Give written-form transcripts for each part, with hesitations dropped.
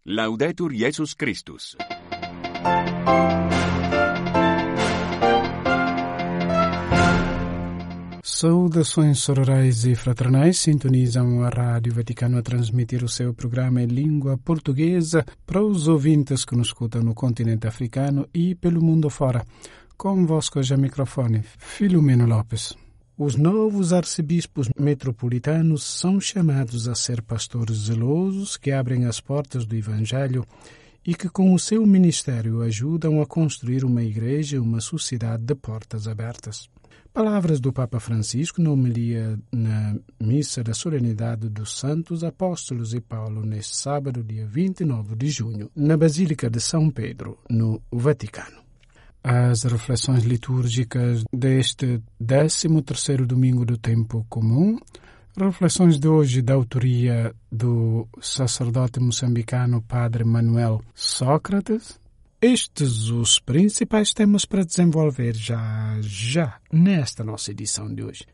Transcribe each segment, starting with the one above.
Laudetur Jesus Christus. Saudações sororais e fraternais, sintonizam a Rádio Vaticano a transmitir o seu programa em língua portuguesa para os ouvintes que nos escutam no continente africano e pelo mundo fora. Convosco já microfone, Filomeno Lopes. Os novos arcebispos metropolitanos são chamados a ser pastores zelosos que abrem as portas do Evangelho e que com o seu ministério ajudam a construir uma igreja e uma sociedade de portas abertas. Palavras do Papa Francisco na homilia na missa da solenidade dos Santos Apóstolos e Paulo neste sábado, dia 29 de junho, na Basílica de São Pedro, no Vaticano. As reflexões litúrgicas deste 13º domingo do tempo comum, reflexões de hoje da autoria do sacerdote moçambicano Padre Manuel Sócrates. Estes os principais temas para desenvolver já nesta nossa edição de hoje.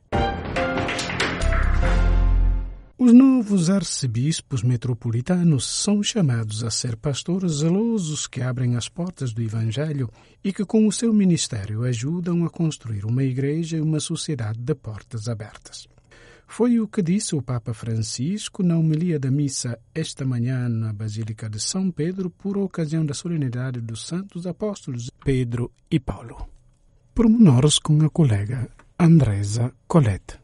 Os novos arcebispos metropolitanos são chamados a ser pastores zelosos que abrem as portas do Evangelho e que com o seu ministério ajudam a construir uma igreja e uma sociedade de portas abertas. Foi o que disse o Papa Francisco na homilia da missa esta manhã na Basílica de São Pedro por ocasião da solenidade dos Santos Apóstolos Pedro e Paulo. Pormenores com a colega Andresa Colette.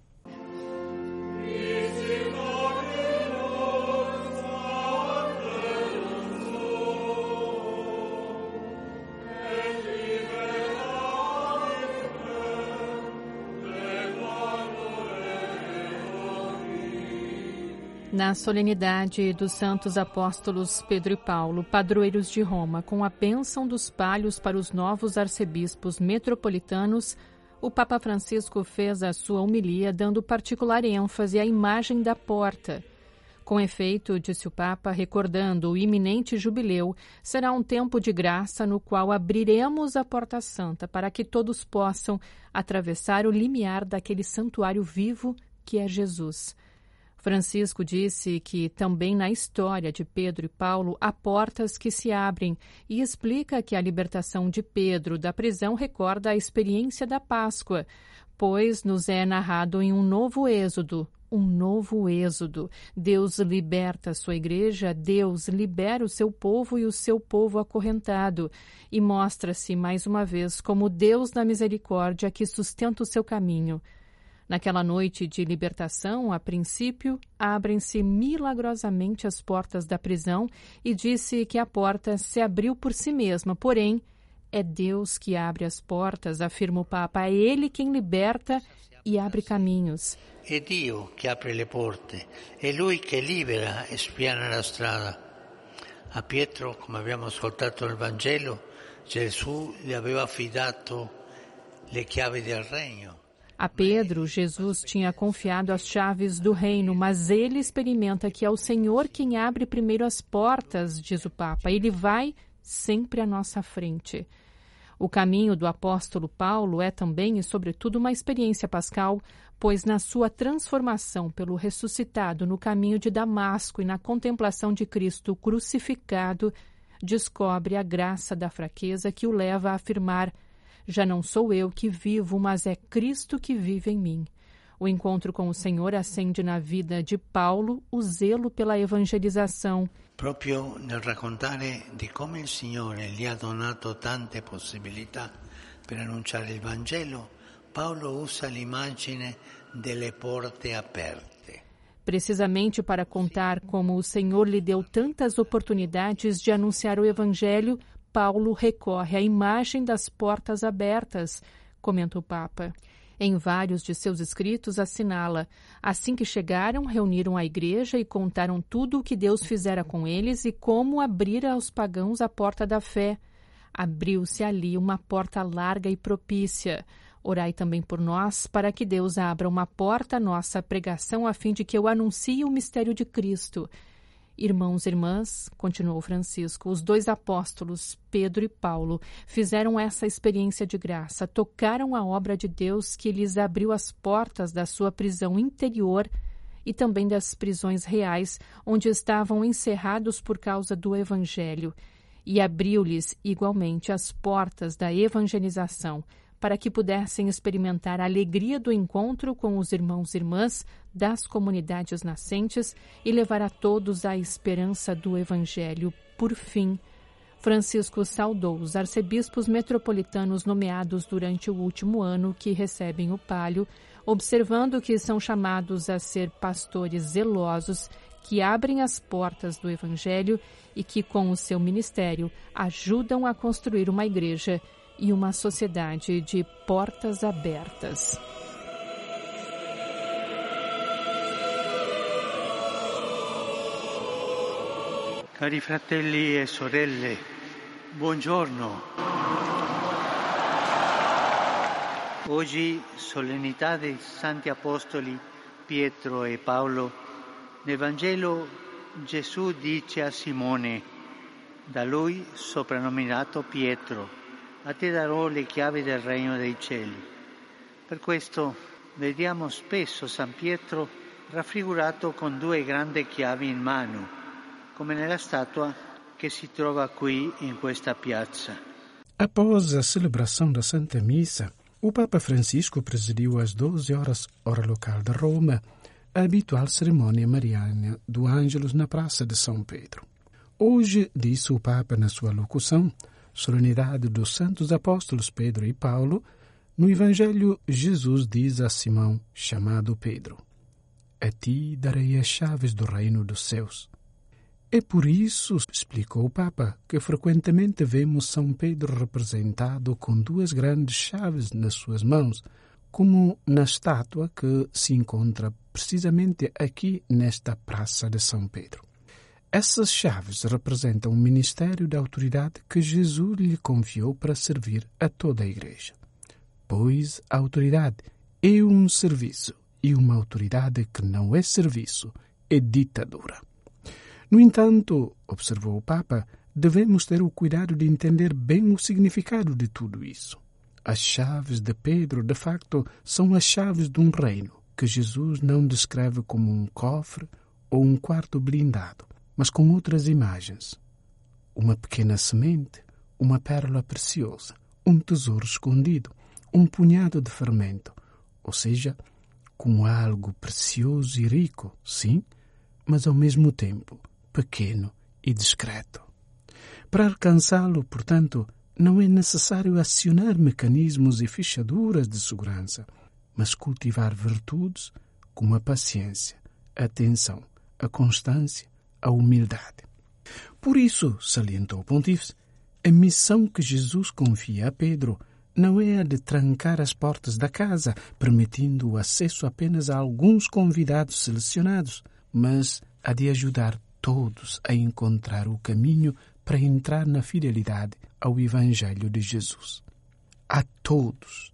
Na solenidade dos Santos Apóstolos Pedro e Paulo, padroeiros de Roma, com a bênção dos palhos para os novos arcebispos metropolitanos, o Papa Francisco fez a sua homilia dando particular ênfase à imagem da porta. Com efeito, disse o Papa, recordando o iminente jubileu, será um tempo de graça no qual abriremos a porta santa para que todos possam atravessar o limiar daquele santuário vivo que é Jesus. Francisco disse que também na história de Pedro e Paulo há portas que se abrem e explica que a libertação de Pedro da prisão recorda a experiência da Páscoa, pois nos é narrado em um novo êxodo. Deus liberta a sua igreja, Deus libera o seu povo e o seu povo acorrentado e mostra-se mais uma vez como Deus da misericórdia que sustenta o seu caminho. Naquela noite de libertação, a princípio, abrem-se milagrosamente as portas da prisão e disse que a porta se abriu por si mesma, porém, é Deus que abre as portas, afirma o Papa, é Ele quem liberta e abre caminhos. É Dio che apre le porte, è Lui che libera e spiana la strada. A Pietro, come abbiamo ascoltato nel Vangelo, Gesù gli aveva affidato le chiavi del regno. A Pedro, Jesus tinha confiado as chaves do reino, mas ele experimenta que é o Senhor quem abre primeiro as portas, diz o Papa. Ele vai sempre à nossa frente. O caminho do apóstolo Paulo é também e sobretudo uma experiência pascal, pois na sua transformação pelo ressuscitado no caminho de Damasco e na contemplação de Cristo crucificado, descobre a graça da fraqueza que o leva a afirmar: já não sou eu que vivo, mas é Cristo que vive em mim. O encontro com o Senhor acende na vida de Paulo o zelo pela evangelização. Proprio nel raccontare di come il Signore gli ha donato tante possibilità per annunciare il Vangelo, Paolo usa l'immagine delle porte aperte. Precisamente para contar como o Senhor lhe deu tantas oportunidades de anunciar o Evangelho, Paulo recorre à imagem das portas abertas, comenta o Papa. Em vários de seus escritos assinala: assim que chegaram, reuniram a igreja e contaram tudo o que Deus fizera com eles e como abrira aos pagãos a porta da fé. Abriu-se ali uma porta larga e propícia. Orai também por nós, para que Deus abra uma porta à nossa pregação, a fim de que eu anuncie o mistério de Cristo. Irmãos e irmãs, continuou Francisco, os dois apóstolos, Pedro e Paulo, fizeram essa experiência de graça, tocaram a obra de Deus que lhes abriu as portas da sua prisão interior e também das prisões reais, onde estavam encerrados por causa do Evangelho, e abriu-lhes igualmente as portas da evangelização, para que pudessem experimentar a alegria do encontro com os irmãos e irmãs das comunidades nascentes e levar a todos a esperança do Evangelho. Por fim, Francisco saudou os arcebispos metropolitanos nomeados durante o último ano que recebem o palio, observando que são chamados a ser pastores zelosos que abrem as portas do Evangelho e que, com o seu ministério, ajudam a construir uma igreja e uma sociedade de portas abertas. Cari fratelli e sorelle, buongiorno. Oggi, solennità dei Santi Apostoli Pietro e Paolo, nel Vangelo Gesù dice a Simone, da lui soprannominato Pietro, a te darò le chiavi del regno dei cieli. Per questo vediamo spesso San Pietro raffigurato con 2 grandi chiavi in mano, come nella statua che si trova qui in questa piazza. Após a celebração da Santa Missa, o Papa Francisco presidiu às 12 horas, hora local de Roma, a habitual cerimônia mariana do Ângelus na Praça de São Pedro. Hoje, disse o Papa na sua locução, solenidade dos Santos Apóstolos Pedro e Paulo, no Evangelho Jesus diz a Simão, chamado Pedro, a ti darei as chaves do reino dos céus. É por isso, explicou o Papa, que frequentemente vemos São Pedro representado com 2 grandes chaves nas suas mãos, como na estátua que se encontra precisamente aqui nesta Praça de São Pedro. Essas chaves representam o ministério da autoridade que Jesus lhe confiou para servir a toda a Igreja. Pois a autoridade é um serviço, e uma autoridade que não é serviço é ditadura. No entanto, observou o Papa, devemos ter o cuidado de entender bem o significado de tudo isso. As chaves de Pedro, de facto, são as chaves de um reino que Jesus não descreve como um cofre ou um quarto blindado, mas com outras imagens. Uma pequena semente, uma pérola preciosa, um tesouro escondido, um punhado de fermento, ou seja, como algo precioso e rico, sim, mas ao mesmo tempo pequeno e discreto. Para alcançá-lo, portanto, não é necessário acionar mecanismos e fechaduras de segurança, mas cultivar virtudes como a paciência, a atenção, a constância, a humildade. Por isso, salientou o Pontífice, a missão que Jesus confia a Pedro não é a de trancar as portas da casa, permitindo o acesso apenas a alguns convidados selecionados, mas a de ajudar todos a encontrar o caminho para entrar na fidelidade ao Evangelho de Jesus. A todos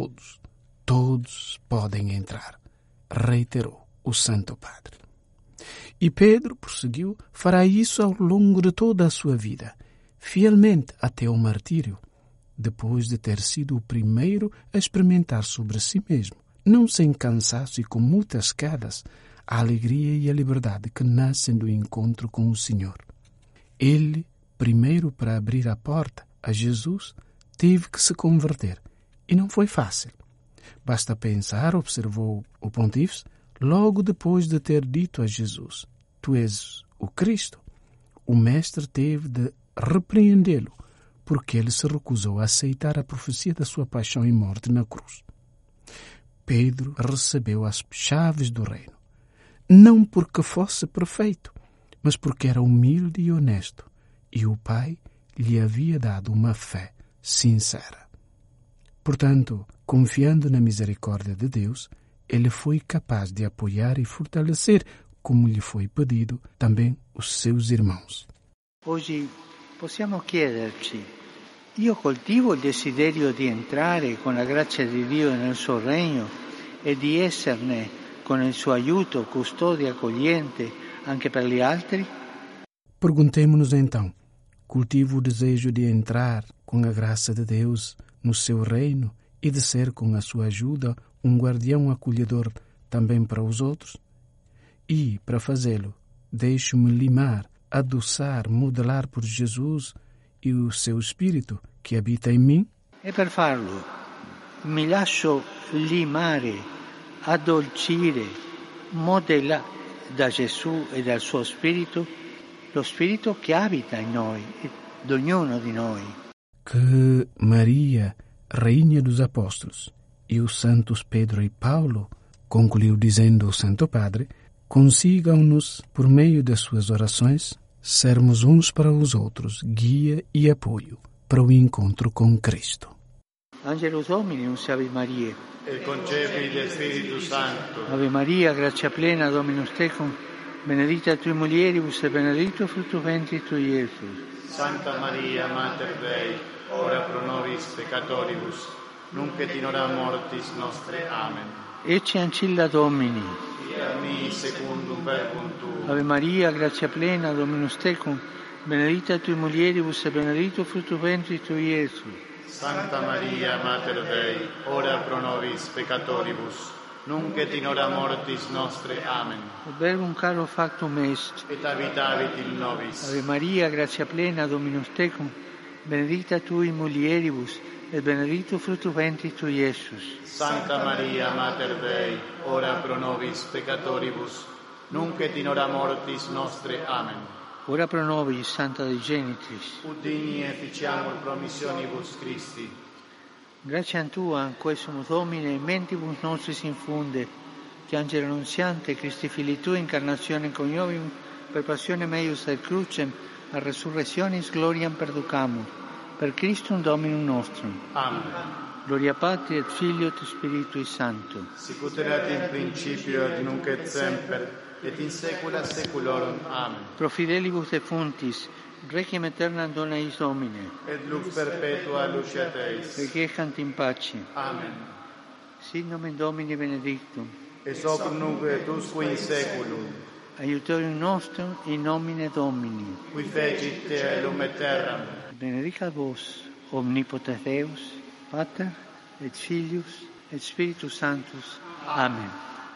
podem entrar, reiterou o Santo Padre. E Pedro, prosseguiu, fará isso ao longo de toda a sua vida, fielmente até o martírio, depois de ter sido o primeiro a experimentar sobre si mesmo, não sem cansaço e com muitas quedas, a alegria e a liberdade que nascem do encontro com o Senhor. Ele, primeiro para abrir a porta a Jesus, teve que se converter, e não foi fácil. Basta pensar, observou o Pontífice, logo depois de ter dito a Jesus, tu és o Cristo, o Mestre teve de repreendê-lo, porque ele se recusou a aceitar a profecia da sua paixão e morte na cruz. Pedro recebeu as chaves do reino, não porque fosse perfeito, mas porque era humilde e honesto, e o Pai lhe havia dado uma fé sincera. Portanto, confiando na misericórdia de Deus, ele foi capaz de apoiar e fortalecer, como lhe foi pedido, também os seus irmãos. Hoje possiamo chiederci, io coltivo il desiderio di entrare con la grazia di Dio nel suo regno e di esserne con il suo aiuto, custodia, accogliente anche per gli altri? Perguntemo-nos então, cultivo o desejo de entrar com a graça de Deus no seu reino e de ser, com a sua ajuda, um guardião acolhedor também para os outros? E, para fazê-lo, deixo-me limar, adoçar, modelar por Jesus e o seu Espírito que habita em mim. E per farlo mi lascio limare, addolcire, modellare da Gesù e dal suo Spirito, lo Spirito che abita in noi, di ognuno di noi. Que Maria, Rainha dos Apóstolos, e os santos Pedro e Paulo, concluiu dizendo o Santo Padre, consigam-nos, por meio das suas orações, sermos uns para os outros guia e apoio para o encontro com Cristo. Angelus Domini, un Ave Maria. Et concepit Spiritus Sancto. Ave Maria, grazia plena, Dominus tecum, benedicta tui mulieribus e benedictus fructus ventris tui, Iesus. Santa Maria, Mater Dei, ora pro nobis peccatoribus, nunc et in hora mortis nostre. Amen. Ecce ancilla Domini. Fiat mi secundum verbum tuum. Ave Maria, grazia plena, Dominus tecum, benedicta tui mulieribus e benedictus fructus ventris tui, Iesus. Santa Maria, Mater Dei, ora pro nobis peccatoribus, nunc et in hora mortis nostre. Amen. Verbum caro factum est. Et habitavit in nobis. Ave Maria, grazia plena, Dominus tecum, benedicta tui mulieribus, et benedictus fructus ventris tui, Iesus. Santa Maria, Mater Dei, ora pro nobis peccatoribus, nunc et in hora mortis nostre. Amen. Ora pro nobis, Santa Dei Genitrix. Ut digni efficiamur promissionibus Christi. Gratiam Tua, quae sumus Domine, in mentibus nostris infunde, che Angelo Annunziante, Christi Filii Tui, incarnazione coniovium, per passione meius et crucem, a resurrectionis gloriam perducamur, per Christum Dominum nostrum. Amen. Gloria Patri et Filio et Spiritui Sancto. Sicut erat in principio et nunc et semper, et in saecula saeculorum. Amen. Pro fidelibus defuntis, requiem aeternam dona eis Domine. Et lux perpetua luceat eis. Requiescant in pace. Amen. Sit nomen Domini benedictum. Et hoc nunc et usque in saeculum. Aiutorium nostrum in nomine Domini. Qui fecit caelum et terram. Benedicat vos, omnipotens Deus, Pater, et Filius, et Spiritus Sanctus. Amen.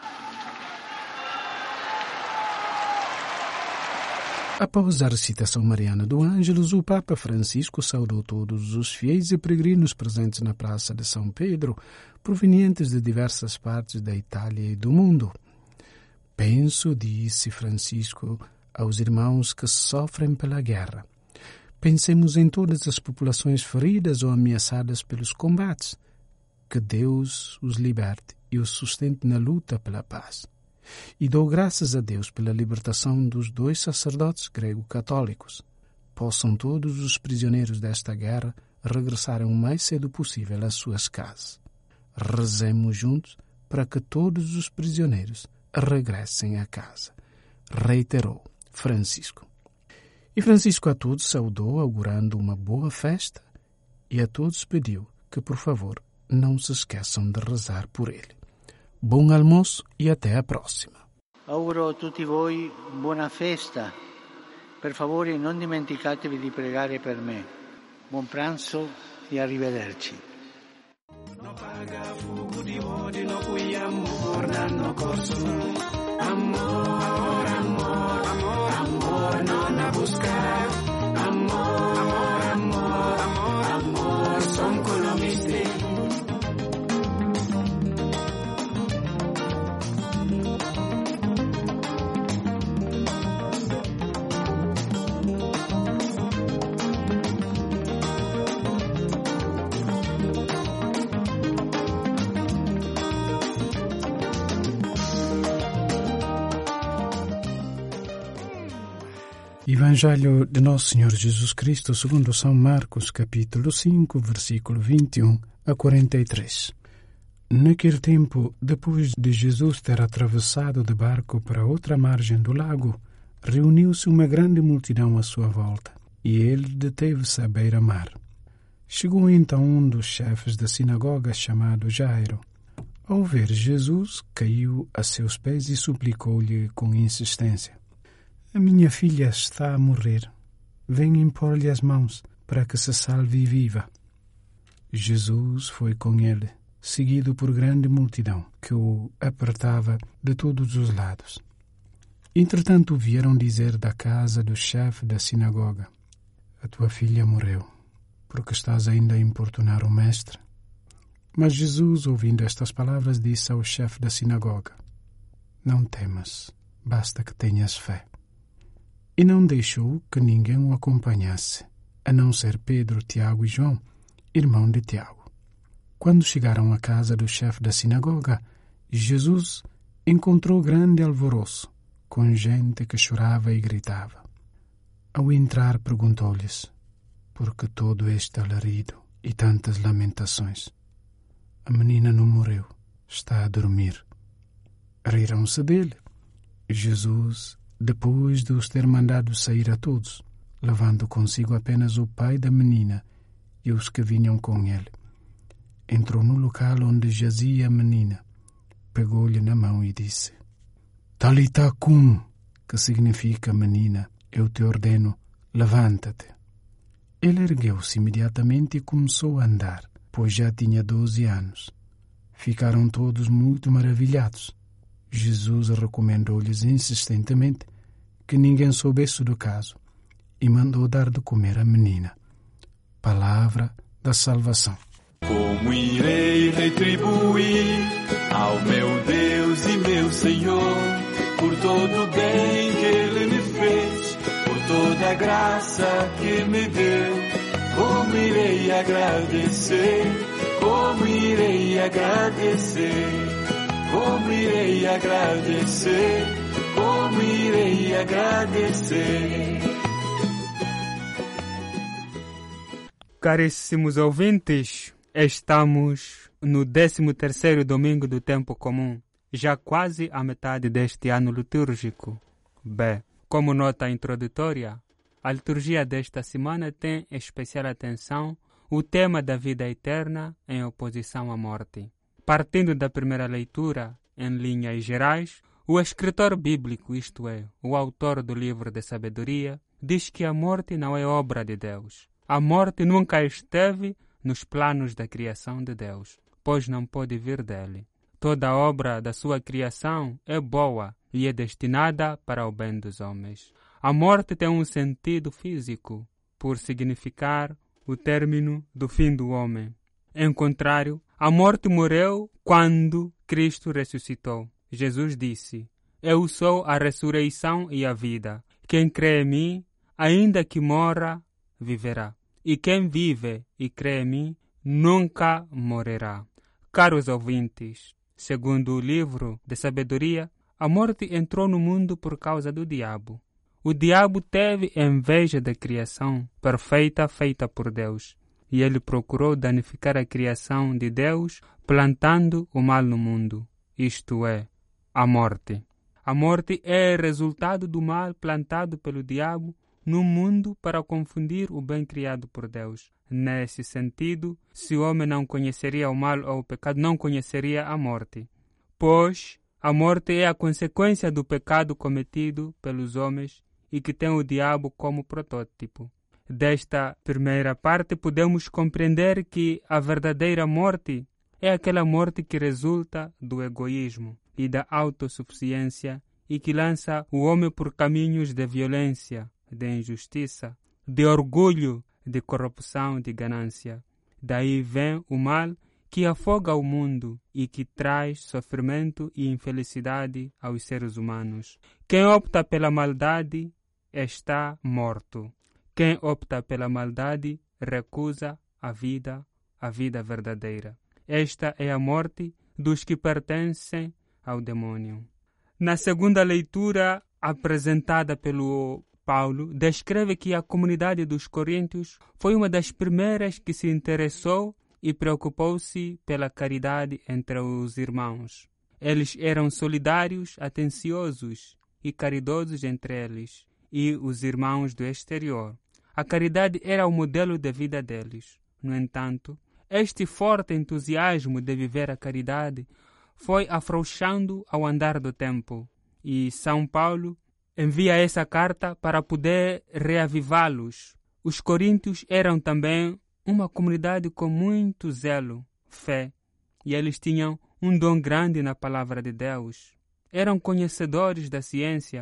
Após a recitação mariana do Ângelus, o Papa Francisco saudou todos os fiéis e peregrinos presentes na Praça de São Pedro, provenientes de diversas partes da Itália e do mundo. Penso, disse Francisco, aos irmãos que sofrem pela guerra. Pensemos em todas as populações feridas ou ameaçadas pelos combates. Que Deus os liberte e os sustente na luta pela paz. E dou graças a Deus pela libertação dos 2 sacerdotes grego-católicos. Possam todos os prisioneiros desta guerra regressarem o mais cedo possível às suas casas. Rezemos juntos para que todos os prisioneiros regressem a casa, reiterou Francisco. E Francisco a todos saudou, augurando uma boa festa, e a todos pediu que, por favor, não se esqueçam de rezar por ele. Bom almoço e até a próxima. Auguro a tutti voi buona festa. Per favore non dimenticatevi di pregare per me. Buon pranzo e arrivederci. No paga fugu di odi no amor nanno corso. Amor, amor, amor, amor, non a buscar. Amor, amor, amor, amor, amor, son colomistri. Evangelho de Nosso Senhor Jesus Cristo segundo São Marcos, capítulo 5, versículo 21 a 43. Naquele tempo, depois de Jesus ter atravessado de barco para outra margem do lago, reuniu-se uma grande multidão à sua volta, e ele deteve-se à beira-mar. Chegou então um dos chefes da sinagoga, chamado Jairo. Ao ver Jesus, caiu a seus pés e suplicou-lhe com insistência: A minha filha está a morrer. Venha impor-lhe as mãos para que se salve e viva. Jesus foi com ele, seguido por grande multidão que o apertava de todos os lados. Entretanto, vieram dizer da casa do chefe da sinagoga: a tua filha morreu, porque estás ainda a importunar o mestre? Mas Jesus, ouvindo estas palavras, disse ao chefe da sinagoga: não temas, basta que tenhas fé. E não deixou que ninguém o acompanhasse, a não ser Pedro, Tiago e João, irmão de Tiago. Quando chegaram à casa do chefe da sinagoga, Jesus encontrou grande alvoroço, com gente que chorava e gritava. Ao entrar, perguntou-lhes: por que todo este alarido e tantas lamentações? A menina não morreu, está a dormir. Riram-se dele. Jesus, depois de os ter mandado sair a todos, levando consigo apenas o pai da menina e os que vinham com ele, entrou no local onde jazia a menina, pegou-lhe na mão e disse: Talita cum, que significa: menina, eu te ordeno, levanta-te. Ele ergueu-se imediatamente e começou a andar, pois já tinha 12 anos. Ficaram todos muito maravilhados. Jesus recomendou-lhes insistentemente que ninguém soubesse do caso e mandou dar de comer à menina. Palavra da salvação. Como irei retribuir ao meu Deus e meu Senhor por todo o bem que Ele me fez, por toda a graça que me deu? Como irei agradecer? Como irei agradecer? Como irei agradecer? Como irei agradecer? Caríssimos ouvintes, estamos no 13º domingo do tempo comum, já quase a metade deste ano litúrgico. Bem, como nota introdutória, a liturgia desta semana tem especial atenção o tema da vida eterna em oposição à morte. Partindo da primeira leitura, em linhas gerais, o escritor bíblico, isto é, o autor do livro de sabedoria, diz que a morte não é obra de Deus. A morte nunca esteve nos planos da criação de Deus, pois não pode vir dele. Toda a obra da sua criação é boa e é destinada para o bem dos homens. A morte tem um sentido físico, por significar o término do fim do homem. Em contrário, a morte morreu quando Cristo ressuscitou. Jesus disse: eu sou a ressurreição e a vida. Quem crê em mim, ainda que morra, viverá. E quem vive e crê em mim, nunca morrerá. Caros ouvintes, segundo o livro de sabedoria, a morte entrou no mundo por causa do diabo. O diabo teve inveja da criação perfeita feita por Deus, e ele procurou danificar a criação de Deus, plantando o mal no mundo, isto é, a morte. A morte é resultado do mal plantado pelo diabo no mundo para confundir o bem criado por Deus. Nesse sentido, se o homem não conheceria o mal ou o pecado, não conheceria a morte, pois a morte é a consequência do pecado cometido pelos homens e que tem o diabo como protótipo. Desta primeira parte, podemos compreender que a verdadeira morte é aquela morte que resulta do egoísmo e da autossuficiência e que lança o homem por caminhos de violência, de injustiça, de orgulho, de corrupção, de ganância. Daí vem o mal que afoga o mundo e que traz sofrimento e infelicidade aos seres humanos. Quem opta pela maldade está morto. Quem opta pela maldade recusa a vida verdadeira. Esta é a morte dos que pertencem ao demônio. Na segunda leitura, apresentada pelo Paulo, descreve que a comunidade dos Coríntios foi uma das primeiras que se interessou e preocupou-se pela caridade entre os irmãos. Eles eram solidários, atenciosos e caridosos entre eles e os irmãos do exterior. A caridade era o modelo de vida deles. No entanto, este forte entusiasmo de viver a caridade foi afrouxando ao andar do tempo, e São Paulo envia essa carta para poder reavivá-los. Os coríntios eram também uma comunidade com muito zelo, fé, e eles tinham um dom grande na palavra de Deus. Eram conhecedores da ciência,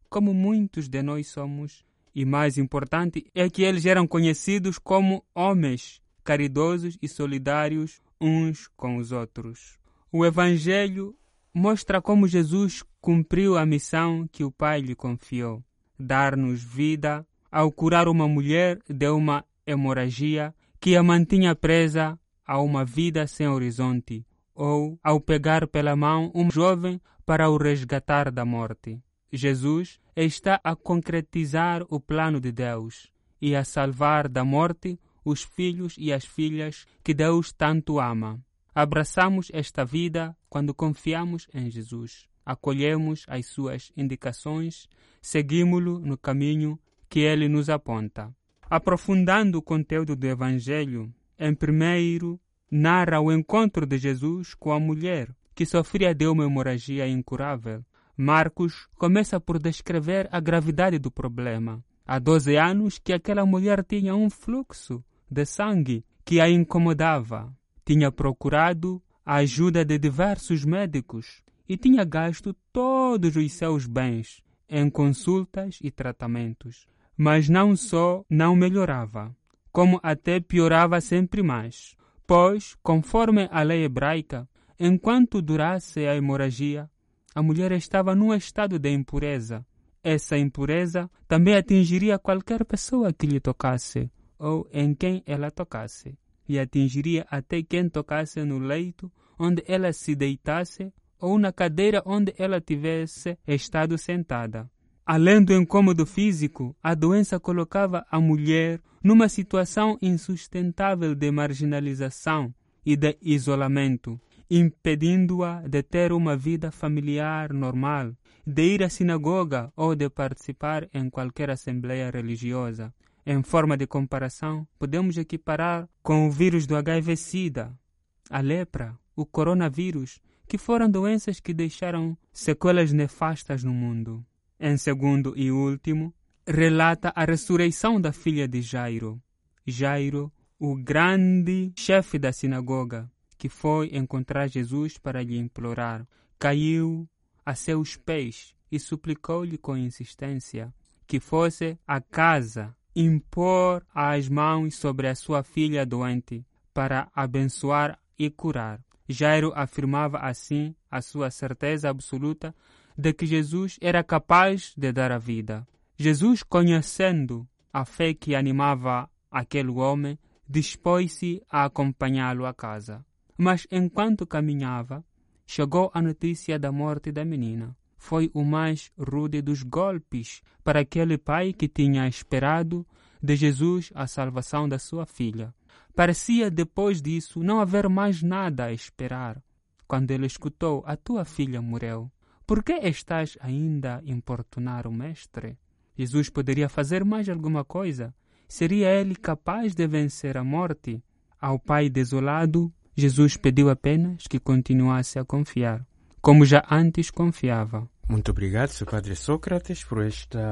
como muitos de nós somos. E mais importante é que eles eram conhecidos como homens caridosos e solidários uns com os outros. O Evangelho mostra como Jesus cumpriu a missão que o Pai lhe confiou, dar-nos vida ao curar uma mulher de uma hemorragia que a mantinha presa a uma vida sem horizonte, ou ao pegar pela mão um jovem para o resgatar da morte. Jesus está a concretizar o plano de Deus e a salvar da morte os filhos e as filhas que Deus tanto ama. Abraçamos esta vida quando confiamos em Jesus. Acolhemos as suas indicações, seguimos-lo no caminho que ele nos aponta. Aprofundando o conteúdo do Evangelho, em primeiro, narra o encontro de Jesus com a mulher que sofria de uma hemorragia incurável. Marcos começa por descrever a gravidade do problema. Há 12 anos que aquela mulher tinha um fluxo de sangue que a incomodava. Tinha procurado a ajuda de diversos médicos e tinha gasto todos os seus bens em consultas e tratamentos. Mas não só não melhorava, como até piorava sempre mais. Pois, conforme a lei hebraica, enquanto durasse a hemorragia, a mulher estava num estado de impureza. Essa impureza também atingiria qualquer pessoa que lhe tocasse ou em quem ela tocasse, e atingiria até quem tocasse no leito onde ela se deitasse ou na cadeira onde ela tivesse estado sentada. Além do incômodo físico, a doença colocava a mulher numa situação insustentável de marginalização e de isolamento, impedindo-a de ter uma vida familiar normal, de ir à sinagoga ou de participar em qualquer assembleia religiosa. Em forma de comparação, podemos equiparar com o vírus do HIV-Sida, a lepra, o coronavírus, que foram doenças que deixaram sequelas nefastas no mundo. Em segundo e último, relata a ressurreição da filha de Jairo. Jairo, o grande chefe da sinagoga, que foi encontrar Jesus para lhe implorar, caiu a seus pés e suplicou-lhe com insistência que fosse à casa impor as mãos sobre a sua filha doente para abençoar e curar. Jairo afirmava assim a sua certeza absoluta de que Jesus era capaz de dar a vida. Jesus, conhecendo a fé que animava aquele homem, dispôs-se a acompanhá-lo à casa. Mas enquanto caminhava, chegou a notícia da morte da menina. Foi o mais rude dos golpes para aquele pai que tinha esperado de Jesus a salvação da sua filha. Parecia depois disso não haver mais nada a esperar. Quando ele escutou: "A tua filha morreu. Por que estás ainda a importunar o mestre?" Jesus poderia fazer mais alguma coisa? Seria ele capaz de vencer a morte? Ao pai desolado, Jesus pediu apenas que continuasse a confiar, como já antes confiava. Muito obrigado, Sr. Padre Sócrates, por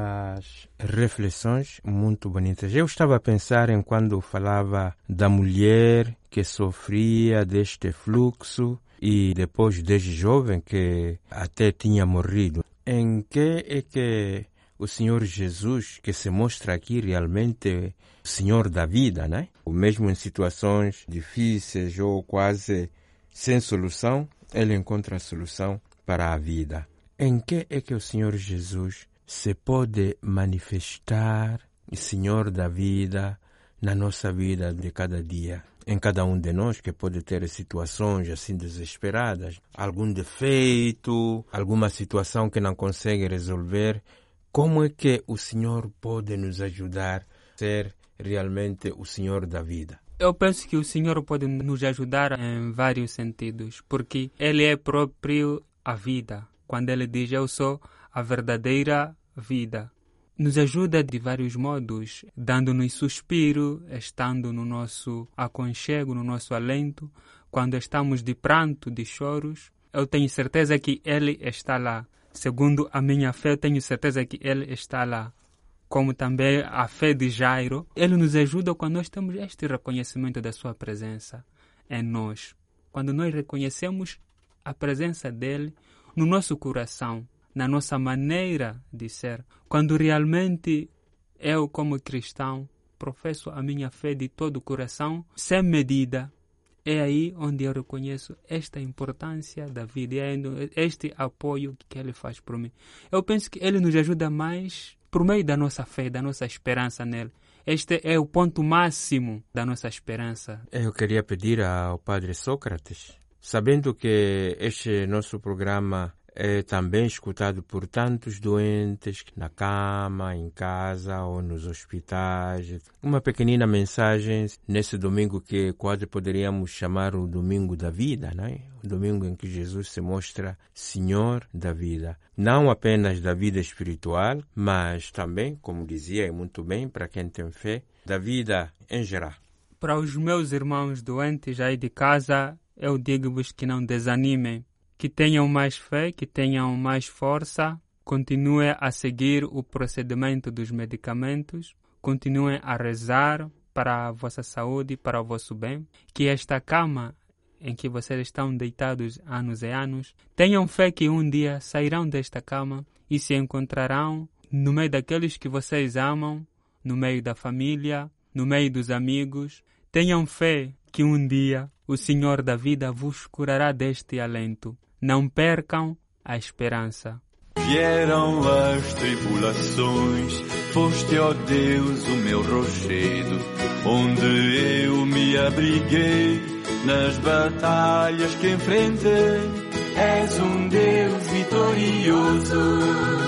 estas reflexões muito bonitas. Eu estava a pensar em quando falava da mulher que sofria deste fluxo e depois desde jovem que até tinha morrido. Em que é que o Senhor Jesus, que se mostra aqui realmente o Senhor da vida, né? Mesmo em situações difíceis ou quase sem solução, Ele encontra a solução para a vida. Em que é que o Senhor Jesus se pode manifestar Senhor da vida na nossa vida de cada dia? Em cada um de nós que pode ter situações assim desesperadas, algum defeito, alguma situação que não consegue resolver. Como é que o Senhor pode nos ajudar a ser realmente o Senhor da vida? Eu penso que o Senhor pode nos ajudar em vários sentidos, porque Ele é próprio a vida. Quando Ele diz: "Eu sou a verdadeira vida", nos ajuda de vários modos, dando-nos suspiro, estando no nosso aconchego, no nosso alento. Quando estamos de pranto, de choros, eu tenho certeza que Ele está lá. Segundo a minha fé, eu tenho certeza que Ele está lá. Como também a fé de Jairo, Ele nos ajuda quando nós temos este reconhecimento da sua presença em nós. Quando nós reconhecemos a presença dEle no nosso coração, na nossa maneira de ser. Quando realmente eu, como cristão, professo a minha fé de todo o coração, sem medida, é aí onde eu reconheço esta importância da vida, este apoio que Ele faz por mim. Eu penso que Ele nos ajuda mais por meio da nossa fé, da nossa esperança nele. Este é o ponto máximo da nossa esperança. Eu queria pedir ao Padre Sócrates, sabendo que este nosso programa é também escutado por tantos doentes na cama, em casa ou nos hospitais. Uma pequenina mensagem nesse domingo que quase poderíamos chamar o domingo da vida, não é? O domingo em que Jesus se mostra Senhor da vida. Não apenas da vida espiritual, mas também, como dizia muito bem, para quem tem fé, da vida em geral. Para os meus irmãos doentes aí de casa, eu digo-vos que não desanimem, que tenham mais fé, que tenham mais força, continuem a seguir o procedimento dos medicamentos, continuem a rezar para a vossa saúde, para o vosso bem, que esta cama em que vocês estão deitados anos e anos, tenham fé que um dia sairão desta cama e se encontrarão no meio daqueles que vocês amam, no meio da família, no meio dos amigos. Tenham fé que um dia o Senhor da vida vos curará deste alento. Não percam a esperança. Vieram as tribulações, foste, ó Deus, o meu rochedo, onde eu me abriguei nas batalhas que enfrentei. És um Deus vitorioso.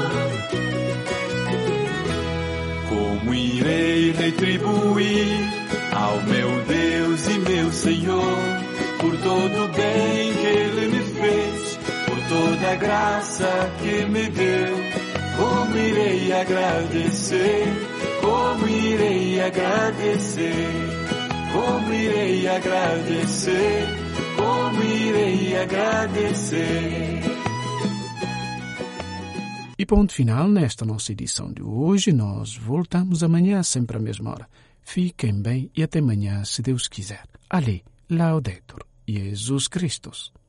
Como irei retribuir ao meu Deus e meu Senhor por todo o bem que Ele me fez, por toda a graça que me deu? Como irei agradecer? Como irei agradecer? Como irei agradecer? Como irei agradecer? E ponto final nesta nossa edição de hoje. Nós voltamos amanhã, sempre à mesma hora. Fiquem bem e até amanhã, se Deus quiser. Ale, Laudetur Jesus Christus.